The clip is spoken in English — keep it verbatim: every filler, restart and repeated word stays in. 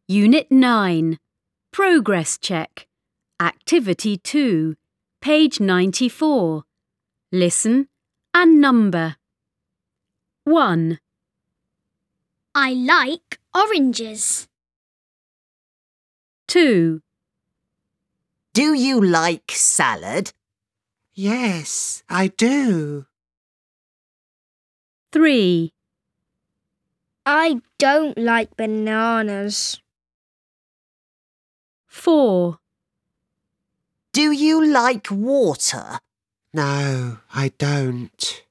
Unit nine, Progress Check, Activity two, page ninety-four. Listen and number. one. I like oranges. two. Do you like salad? Yes, I do. three. I don't like bananas. four. Do you like water? No, I don't.